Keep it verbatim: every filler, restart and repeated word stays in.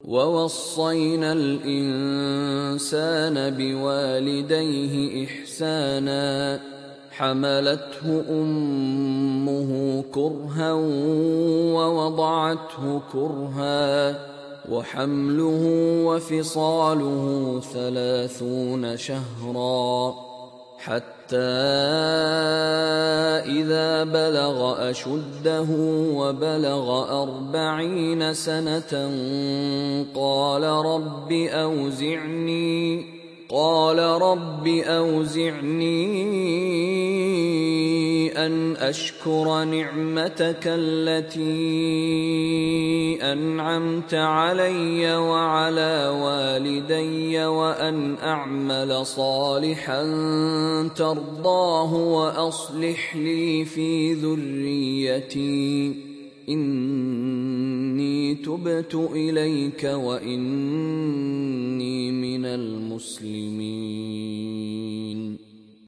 ووصينا الإنسان بوالديه إحسانا حملته أمه كرها ووضعته كرها وحمله وفصاله ثلاثون شهرا حتى إذا بلغ أشده وبلغ أربعين سنة قال رب أوزعني قال رب أوزعني أن أشكر نعمتك التي أنعمت علي وعلى والدي وأن أعمل صالحا ترضاه وأصلح لي في ذريتي إني تبت إليك وإني من المسلمين.